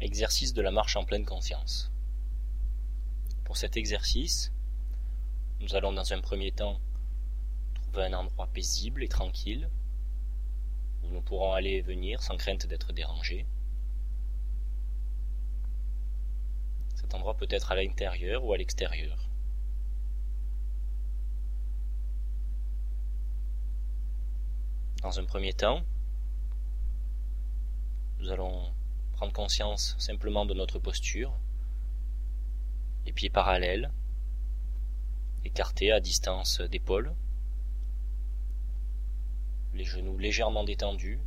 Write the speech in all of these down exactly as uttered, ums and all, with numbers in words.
Exercice de la marche en pleine conscience. Pour cet exercice, nous allons dans un premier temps trouver un endroit paisible et tranquille où nous pourrons aller et venir sans crainte d'être dérangés. Cet endroit peut être à l'intérieur ou à l'extérieur. Dans un premier temps, nous allons prendre conscience simplement de notre posture, les pieds parallèles, écartés à distance d'épaule, les genoux légèrement détendus,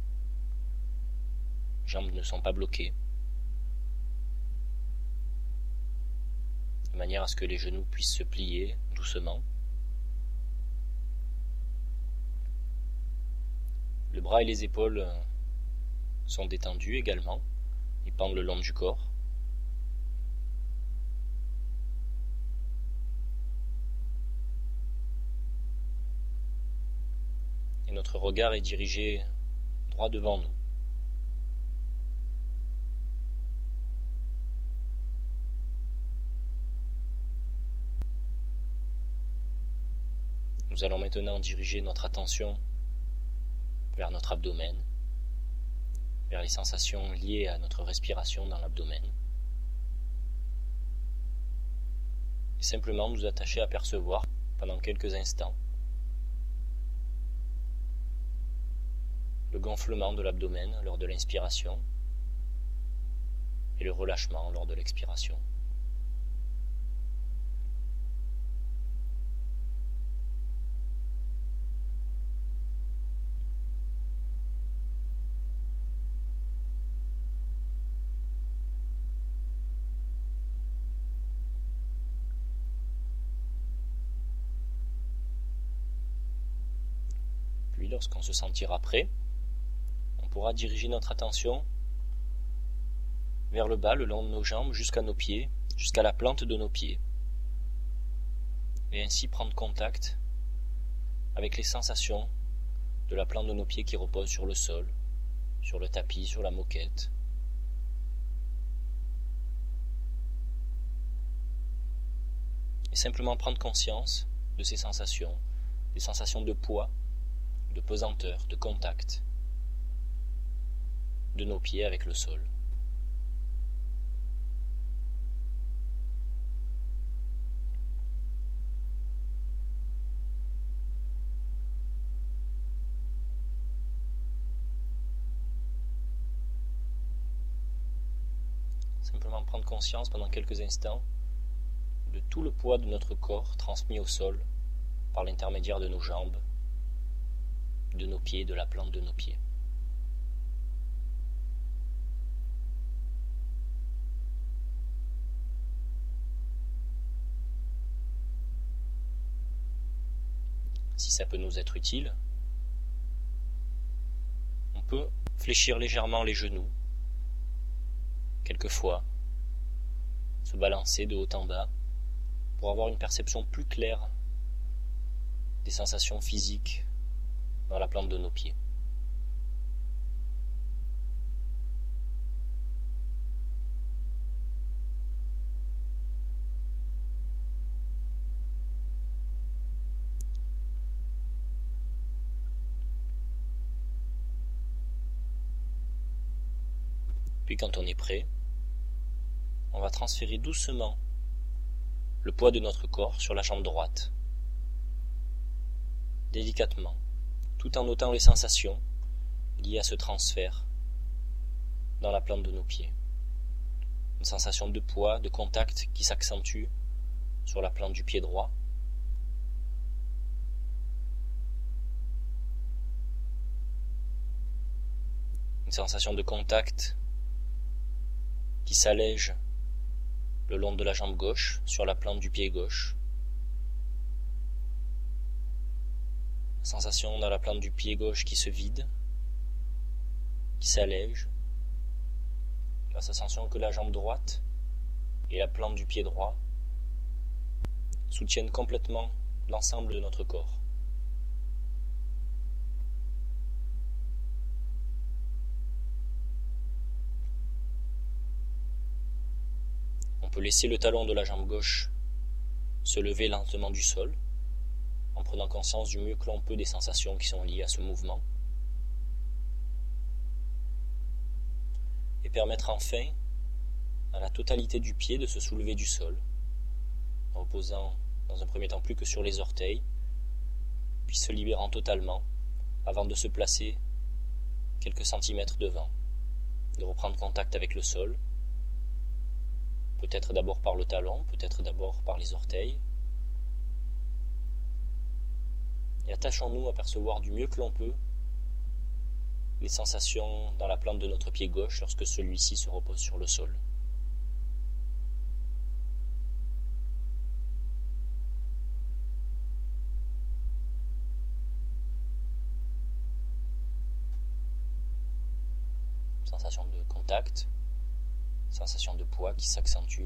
les jambes ne sont pas bloquées, de manière à ce que les genoux puissent se plier doucement. Le bras et les épaules sont détendus également, ils pendent le long du corps. Et notre regard est dirigé droit devant nous. Nous allons maintenant diriger notre attention vers notre abdomen, vers les sensations liées à notre respiration dans l'abdomen, et simplement nous attacher à percevoir pendant quelques instants le gonflement de l'abdomen lors de l'inspiration et le relâchement lors de l'expiration. Puis, lorsqu'on se sentira prêt, on pourra diriger notre attention vers le bas, le long de nos jambes, jusqu'à nos pieds, jusqu'à la plante de nos pieds, et ainsi prendre contact avec les sensations de la plante de nos pieds qui repose sur le sol, sur le tapis, sur la moquette. Et simplement prendre conscience de ces sensations, des sensations de poids, de pesanteur, de contact de nos pieds avec le sol. Simplement prendre conscience pendant quelques instants de tout le poids de notre corps transmis au sol par l'intermédiaire de nos jambes, de nos pieds, de la plante de nos pieds. Si ça peut nous être utile, on peut fléchir légèrement les genoux, quelquefois, se balancer de haut en bas pour avoir une perception plus claire des sensations physiques dans la plante de nos pieds. Puis quand on est prêt, on va transférer doucement le poids de notre corps sur la jambe droite, délicatement, tout en notant les sensations liées à ce transfert dans la plante de nos pieds. Une sensation de poids, de contact qui s'accentue sur la plante du pied droit. Une sensation de contact qui s'allège le long de la jambe gauche sur la plante du pied gauche. Sensation dans la plante du pied gauche qui se vide, qui s'allège. La sensation que la jambe droite et la plante du pied droit soutiennent complètement l'ensemble de notre corps. On peut laisser le talon de la jambe gauche se lever lentement du sol, en prenant conscience du mieux que l'on peut des sensations qui sont liées à ce mouvement, et permettre enfin à la totalité du pied de se soulever du sol, en reposant dans un premier temps plus que sur les orteils, puis se libérant totalement avant de se placer quelques centimètres devant, de reprendre contact avec le sol, peut-être d'abord par le talon, peut-être d'abord par les orteils, et attachons-nous à percevoir du mieux que l'on peut les sensations dans la plante de notre pied gauche lorsque celui-ci se repose sur le sol. Sensation de contact, sensation de poids qui s'accentue.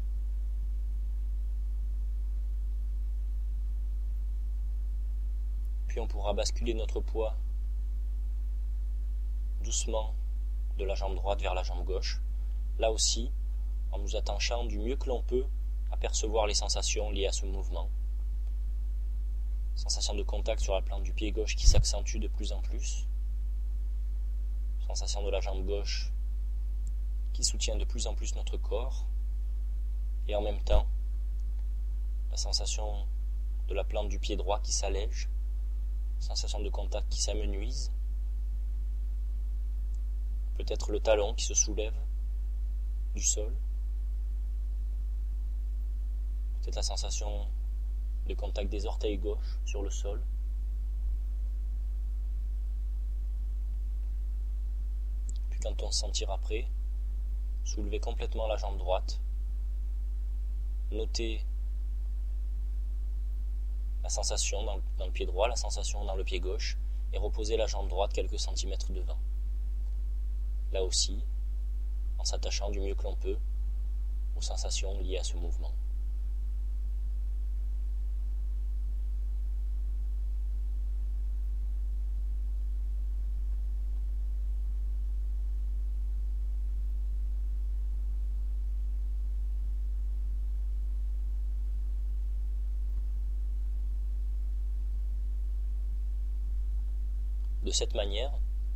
Puis on pourra basculer notre poids doucement de la jambe droite vers la jambe gauche, là aussi en nous attachant du mieux que l'on peut à percevoir les sensations liées à ce mouvement. Sensation de contact sur la plante du pied gauche qui s'accentue de plus en plus. Sensation de la jambe gauche qui soutient de plus en plus notre corps, et en même temps la sensation de la plante du pied droit qui s'allège, sensation de contact qui s'amenuise, peut-être le talon qui se soulève du sol, peut-être la sensation de contact des orteils gauches sur le sol. Quand on se sentira prêt, soulevez complètement la jambe droite, notez la sensation dans le, dans le pied droit, la sensation dans le pied gauche, et reposez la jambe droite quelques centimètres devant. Là aussi, en s'attachant du mieux que l'on peut aux sensations liées à ce mouvement. De cette manière,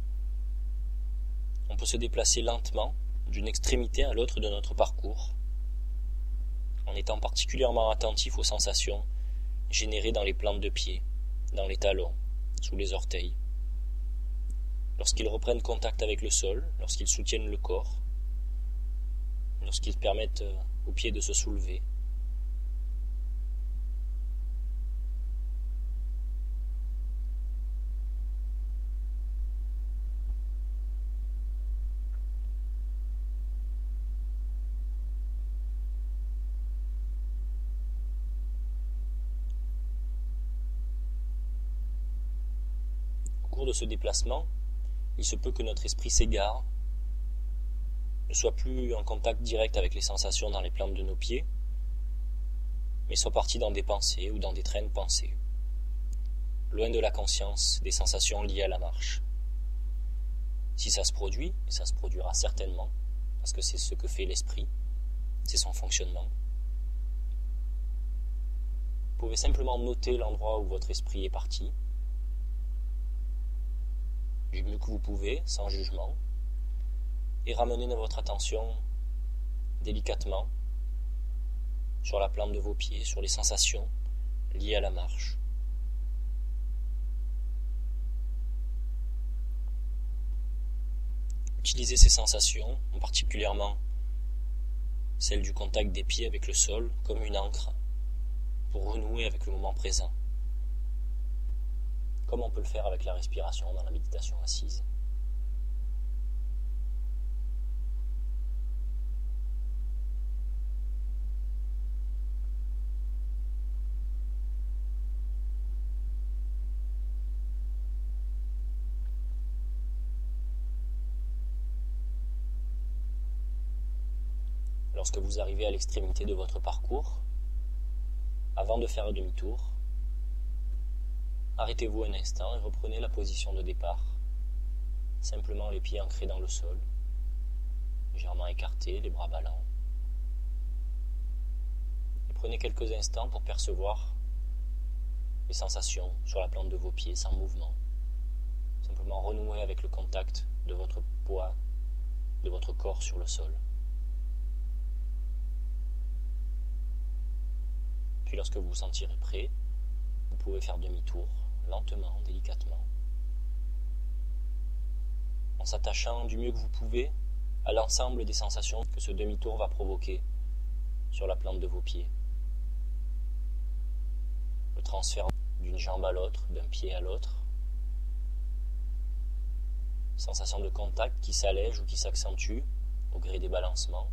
on peut se déplacer lentement d'une extrémité à l'autre de notre parcours, en étant particulièrement attentif aux sensations générées dans les plantes de pied, dans les talons, sous les orteils, lorsqu'ils reprennent contact avec le sol, lorsqu'ils soutiennent le corps, lorsqu'ils permettent aux pieds de se soulever. Au cours de ce déplacement, il se peut que notre esprit s'égare, ne soit plus en contact direct avec les sensations dans les plantes de nos pieds, mais soit parti dans des pensées ou dans des trains de pensées, loin de la conscience des sensations liées à la marche. Si ça se produit, et ça se produira certainement, parce que c'est ce que fait l'esprit, c'est son fonctionnement, vous pouvez simplement noter l'endroit où votre esprit est parti, du mieux que vous pouvez, sans jugement, et ramener votre attention délicatement sur la plante de vos pieds, sur les sensations liées à la marche. Utilisez ces sensations, en particulièrement celle du contact des pieds avec le sol, comme une ancre pour renouer avec le moment présent, comme on peut le faire avec la respiration dans la méditation assise. Lorsque vous arrivez à l'extrémité de votre parcours, avant de faire demi-tour, arrêtez-vous un instant et reprenez la position de départ, simplement les pieds ancrés dans le sol, légèrement écartés, les bras ballants. Prenez quelques instants pour percevoir les sensations sur la plante de vos pieds sans mouvement. Simplement renouer avec le contact de votre poids, de votre corps sur le sol. Puis lorsque vous vous sentirez prêt, vous pouvez faire demi-tour, lentement, délicatement, en s'attachant du mieux que vous pouvez à l'ensemble des sensations que ce demi-tour va provoquer sur la plante de vos pieds. Le transfert d'une jambe à l'autre, d'un pied à l'autre, sensation de contact qui s'allège ou qui s'accentue au gré des balancements,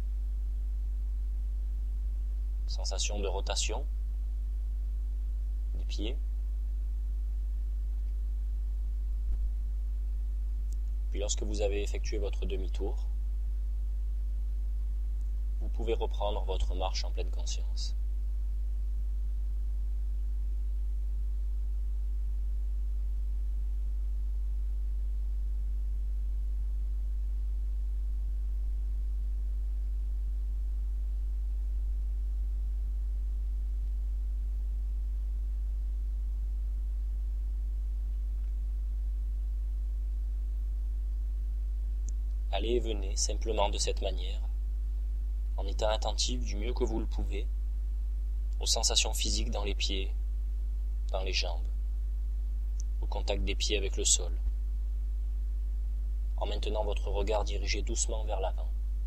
sensation de rotation des pieds, puis lorsque vous avez effectué votre demi-tour, vous pouvez reprendre votre marche en pleine conscience. Allez et venez simplement de cette manière, en étant attentif du mieux que vous le pouvez aux sensations physiques dans les pieds, dans les jambes, au contact des pieds avec le sol, en maintenant votre regard dirigé doucement vers l'avant.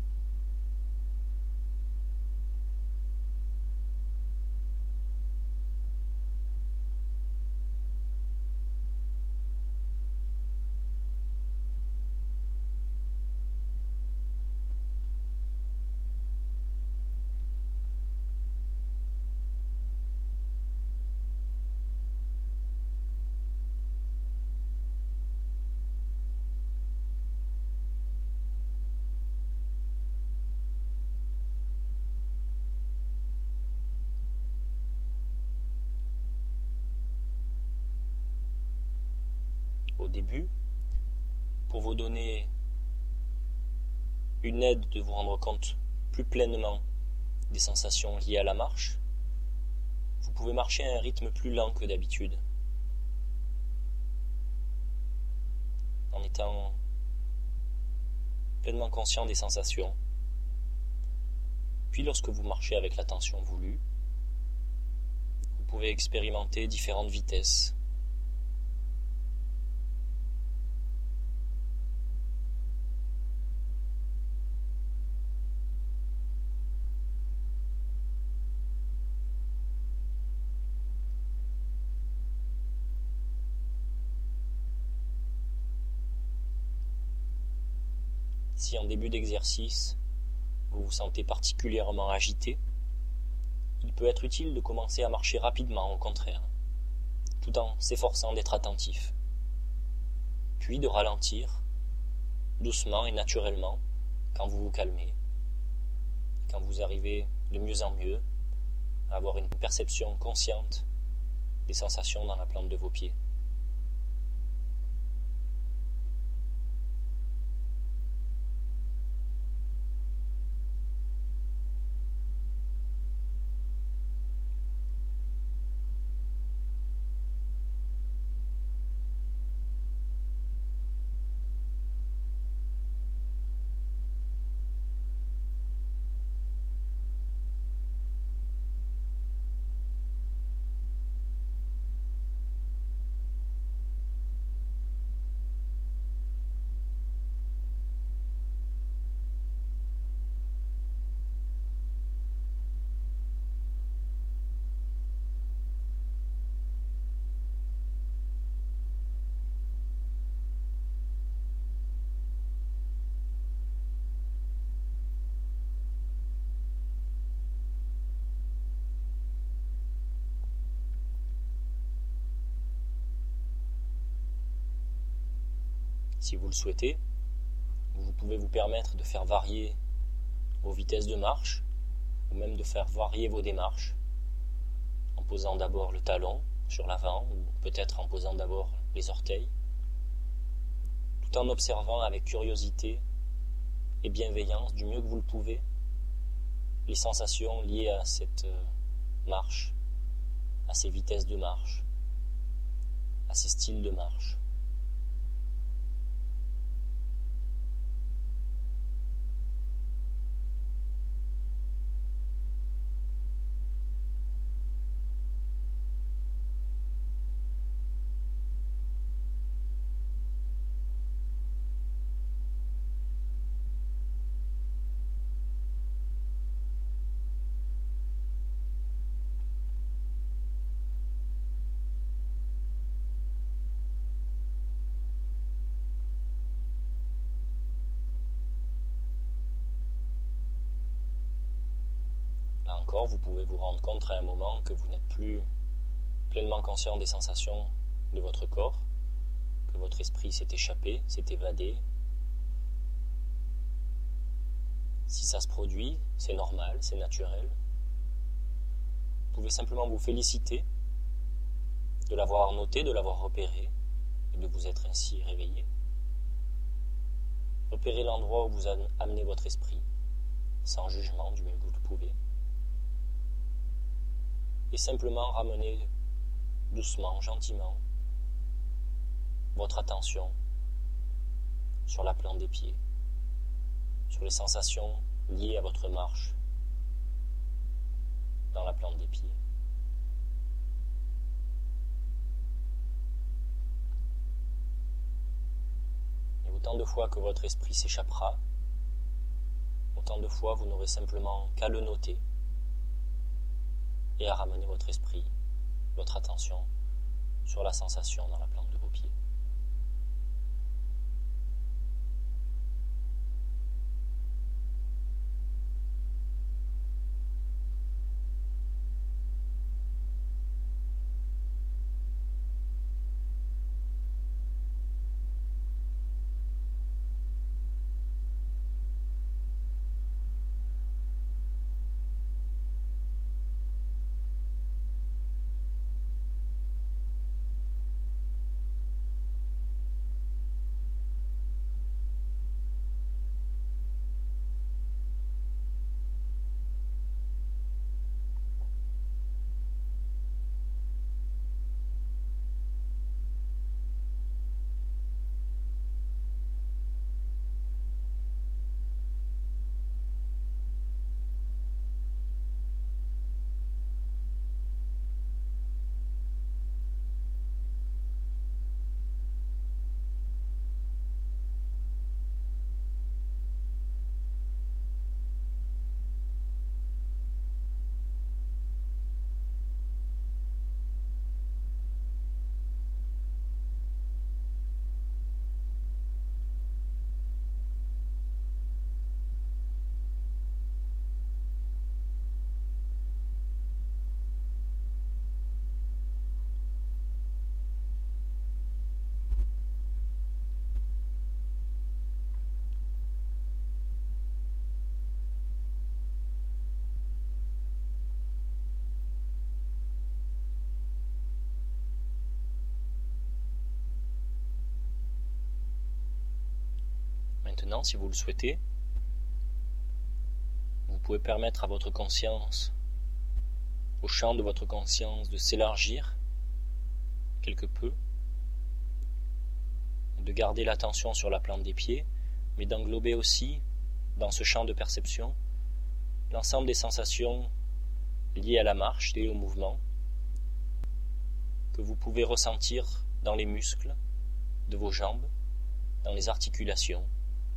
Au début, pour vous donner une aide de vous rendre compte plus pleinement des sensations liées à la marche, vous pouvez marcher à un rythme plus lent que d'habitude, en étant pleinement conscient des sensations. Puis lorsque vous marchez avec l'attention voulue, vous pouvez expérimenter différentes vitesses. Si en début d'exercice, vous vous sentez particulièrement agité, il peut être utile de commencer à marcher rapidement au contraire, tout en s'efforçant d'être attentif, puis de ralentir, doucement et naturellement, quand vous vous calmez, quand vous arrivez de mieux en mieux à avoir une perception consciente des sensations dans la plante de vos pieds. Si vous le souhaitez, vous pouvez vous permettre de faire varier vos vitesses de marche, ou même de faire varier vos démarches, en posant d'abord le talon sur l'avant, ou peut-être en posant d'abord les orteils, tout en observant avec curiosité et bienveillance, du mieux que vous le pouvez, les sensations liées à cette marche, à ces vitesses de marche, à ces styles de marche. Là encore, vous pouvez vous rendre compte à un moment que vous n'êtes plus pleinement conscient des sensations de votre corps, que votre esprit s'est échappé, s'est évadé. Si ça se produit, c'est normal, c'est naturel. Vous pouvez simplement vous féliciter de l'avoir noté, de l'avoir repéré et de vous être ainsi réveillé. Repérez l'endroit où vous amenez votre esprit, sans jugement du mieux que vous le pouvez. Et simplement ramenez doucement, gentiment, votre attention sur la plante des pieds, sur les sensations liées à votre marche dans la plante des pieds. Et autant de fois que votre esprit s'échappera, autant de fois vous n'aurez simplement qu'à le noter et à ramener votre esprit, votre attention sur la sensation dans la plante de vos pieds. Maintenant, si vous le souhaitez, vous pouvez permettre à votre conscience, au champ de votre conscience, de s'élargir quelque peu, de garder l'attention sur la plante des pieds, mais d'englober aussi, dans ce champ de perception, l'ensemble des sensations liées à la marche et au mouvement que vous pouvez ressentir dans les muscles de vos jambes, dans les articulations,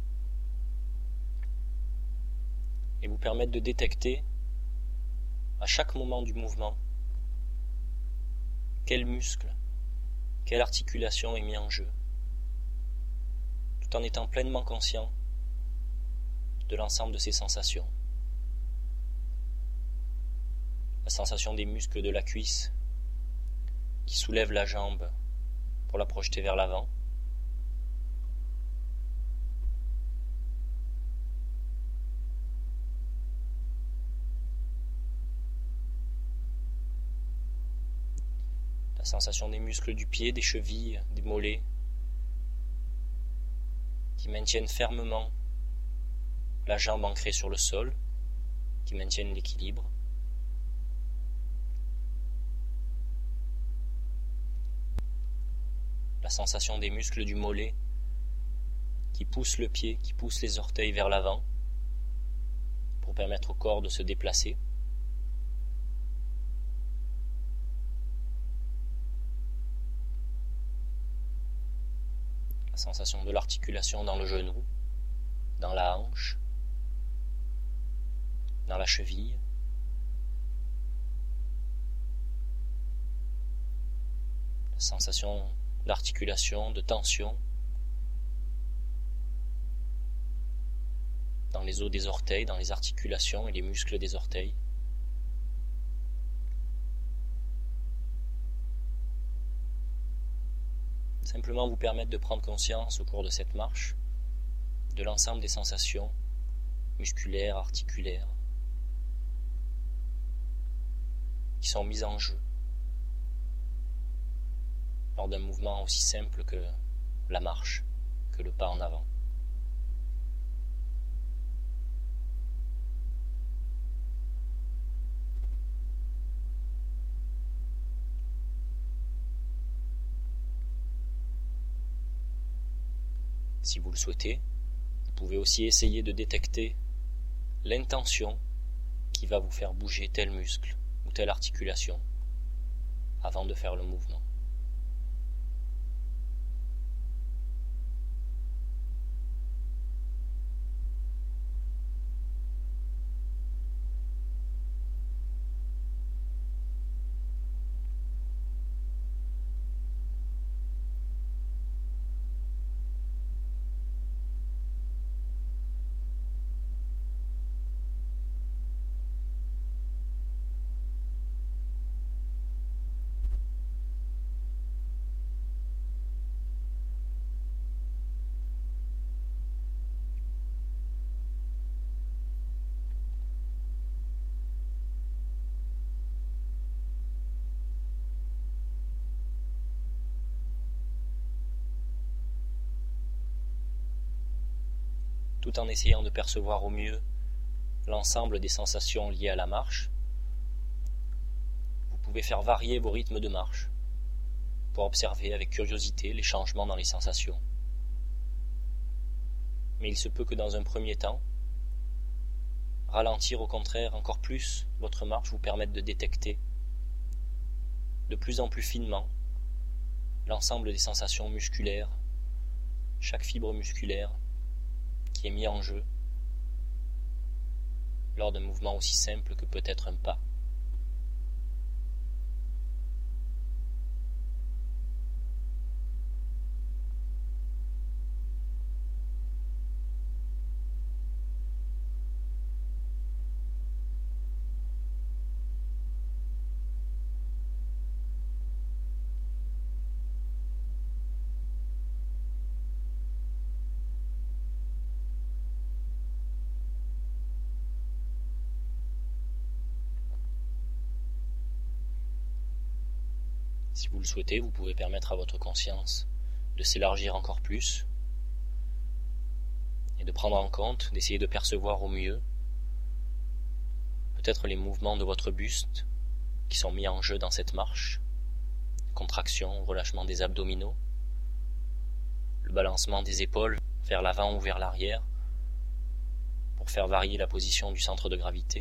et vous permettre de détecter à chaque moment du mouvement quel muscle, quelle articulation est mis en jeu, tout en étant pleinement conscient de l'ensemble de ces sensations. La sensation des muscles de la cuisse qui soulèvent la jambe pour la projeter vers l'avant, la sensation des muscles du pied, des chevilles, des mollets, qui maintiennent fermement la jambe ancrée sur le sol, qui maintiennent l'équilibre. La sensation des muscles du mollet qui poussent le pied, qui poussent les orteils vers l'avant pour permettre au corps de se déplacer. La sensation de l'articulation dans le genou, dans la hanche, dans la cheville. La sensation d'articulation, de tension dans les os des orteils, dans les articulations et les muscles des orteils. Simplement vous permettre de prendre conscience au cours de cette marche de l'ensemble des sensations musculaires, articulaires, qui sont mises en jeu lors d'un mouvement aussi simple que la marche, que le pas en avant. Si vous le souhaitez, vous pouvez aussi essayer de détecter l'intention qui va vous faire bouger tel muscle ou telle articulation avant de faire le mouvement. Tout en essayant de percevoir au mieux l'ensemble des sensations liées à la marche, vous pouvez faire varier vos rythmes de marche pour observer avec curiosité les changements dans les sensations. Mais il se peut que dans un premier temps, ralentir au contraire encore plus votre marche vous permette de détecter de plus en plus finement l'ensemble des sensations musculaires, chaque fibre musculaire qui est mis en jeu lors d'un mouvement aussi simple que peut être un pas. Si vous le souhaitez, vous pouvez permettre à votre conscience de s'élargir encore plus et de prendre en compte, d'essayer de percevoir au mieux peut-être les mouvements de votre buste qui sont mis en jeu dans cette marche, contraction, relâchement des abdominaux, le balancement des épaules vers l'avant ou vers l'arrière pour faire varier la position du centre de gravité.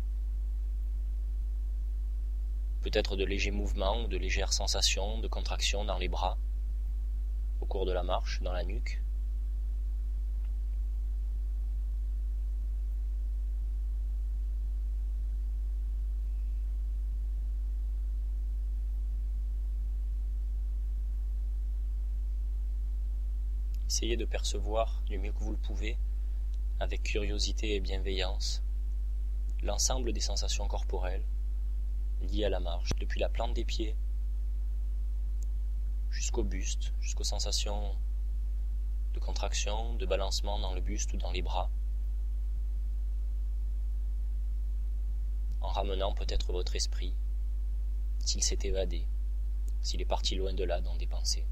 Peut-être de légers mouvements ou de légères sensations de contraction dans les bras au cours de la marche, dans la nuque. Essayez de percevoir du mieux que vous le pouvez, avec curiosité et bienveillance, l'ensemble des sensations corporelles liées à la marche, depuis la plante des pieds jusqu'au buste, jusqu'aux sensations de contraction, de balancement dans le buste ou dans les bras, en ramenant peut-être votre esprit, s'il s'est évadé, s'il est parti loin de là dans des pensées.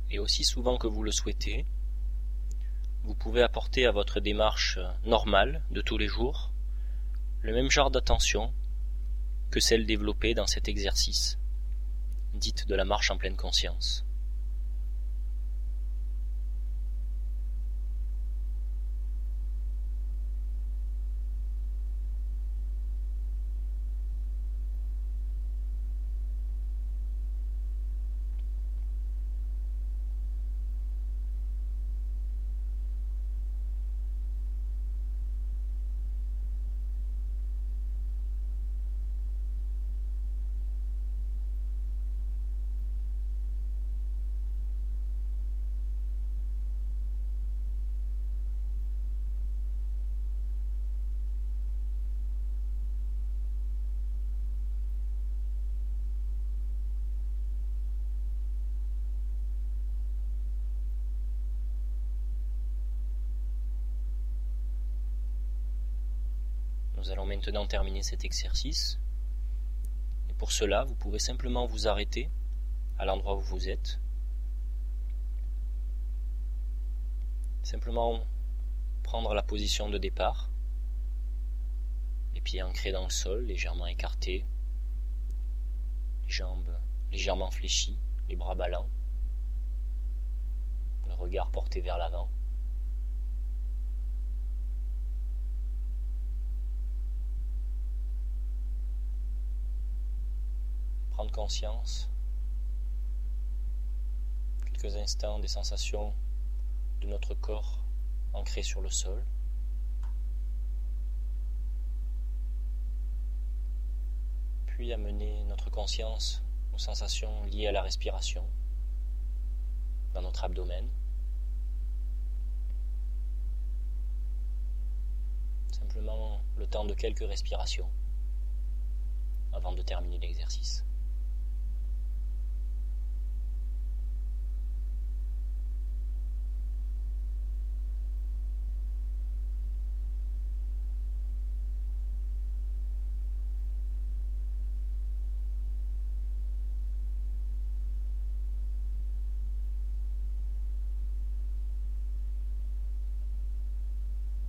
et aussi souvent que vous le souhaitez, vous pouvez apporter à votre démarche normale de tous les jours le même genre d'attention que celle développée dans cet exercice, dite de la marche en pleine conscience. Nous allons maintenant terminer cet exercice. Et pour cela, vous pouvez simplement vous arrêter à l'endroit où vous êtes. Simplement prendre la position de départ. Les pieds ancrés dans le sol, légèrement écartés. Les jambes légèrement fléchies, les bras ballants. Le regard porté vers l'avant. Prendre conscience quelques instants des sensations de notre corps ancré sur le sol. Puis amener notre conscience aux sensations liées à la respiration dans notre abdomen. Simplement le temps de quelques respirations avant de terminer l'exercice.